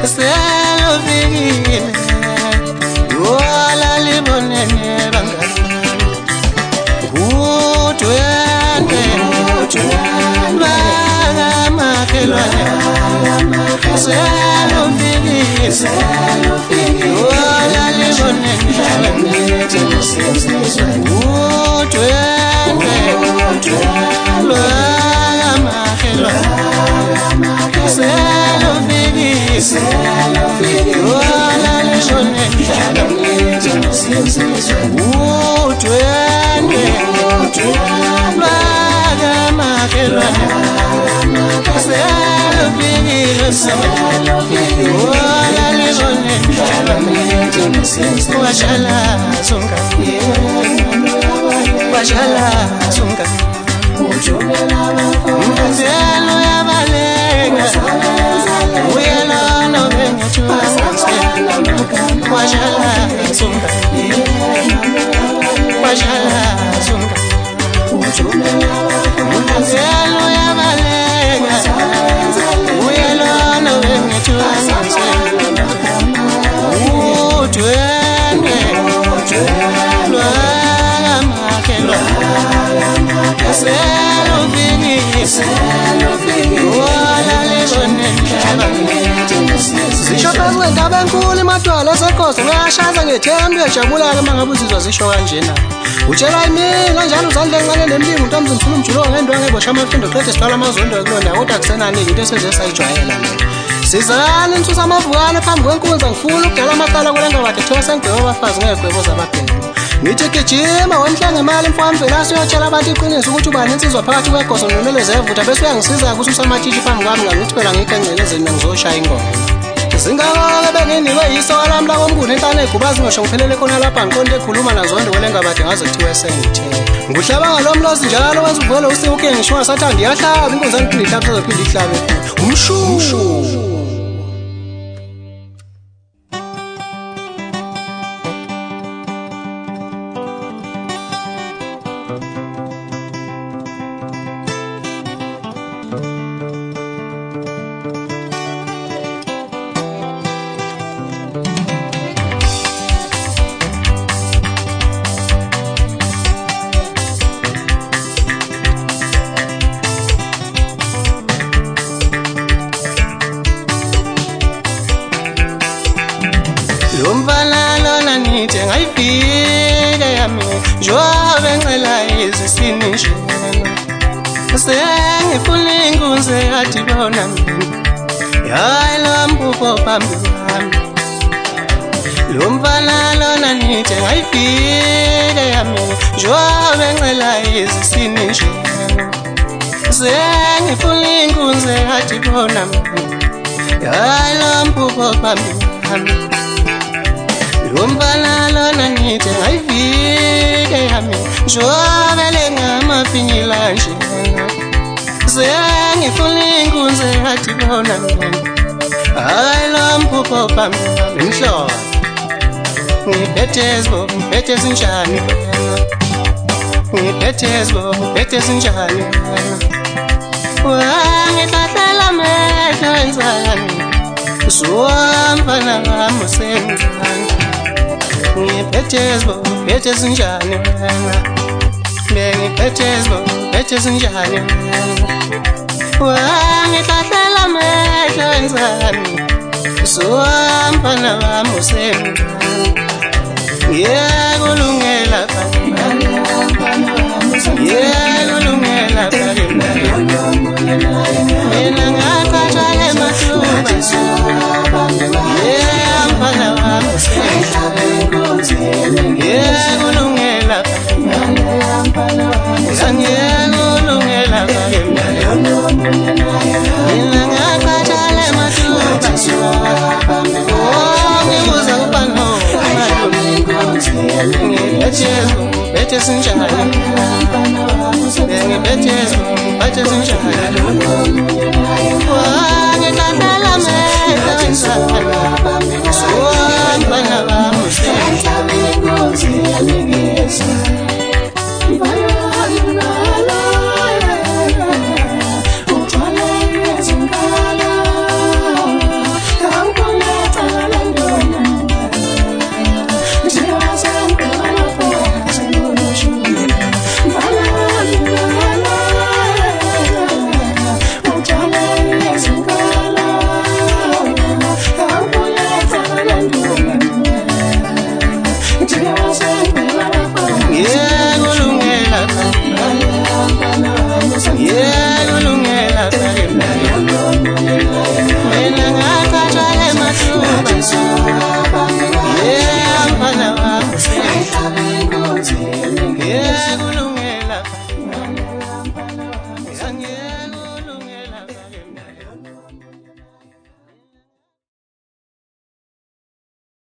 selufikile wala libonene bangani udwende bakamakhelwane selufikile wala libonene udwende Ngabenkulu emadwala esekhosi uyashaza ngethembu uyajabula-ke uma ngabe uzizwa zisho kanjena utshela imina njalo uzandla encane nemlingo umuntu amzimfuna umjuluko ngendwangu ebosha amafindo qede sibhala amazondo kulona kodwa kusenaningi into eseze sayijwayela sizalani nisusa amavukane phambi kwenkunza ngifuna ukudala amaqala kule ngabade kuthiwa sengigweba abafazi ngegwebo zababheke ngithi gijima wemhlanga imali mfowamvela asiyotshela abantu iqiniso ukuthi ubani insizwa phakathi kwegoso nomele zevutha bese uyangisiza-ke ususa amathithi phambi kwami ngangithi phela ngikho engcelezeni ngizoshaya ingoma Zingaka benginike yisoka lami la komkhulu intana egubazi ngisho ngiphelele khona lapha ngiqonde ekhuluma nazondo kwele ngabade ngaze kuthiwe sengithe ngihlaba ngalomlozi njalo wenza uvele usiwuke ngisho ngasathanda iyahlaba inkonzo ngiphinde ihlabe zophinde ihlabe umshu Lomvala lona nithe ngayifike yami njobe ngcela izisini njalo sengifuna inkunzi yathi bona mina hayi lombufo phambi kwami Lomvala lona nithe ngayifike yami njobe ngcela izisini njalo sengifuna inkunzi yathi bona mina hayi lombufo phambi kwami Lomvala lona nithe ngayifike yami njobele ngamafinyila njena sengifuna inkunzi yathi bona mina hayi lombufo phambi kwami mhlobo ngiphethe zinjani ngiphethe zinjani wangihlatlela amehlo enzani Suamfana ngamusenzani ngiphethe zinjani wena ngiphethe zinjani wangihlatlela amehlo enzani Suamfana ngamusenzani yekulungela yekulungela mina ngaqashale mathuba yamfana wami yekulungela sangekulungela mina ngaqashale mathuba ngibuza kubano ngiphethe sinjani ngiphethe sinjani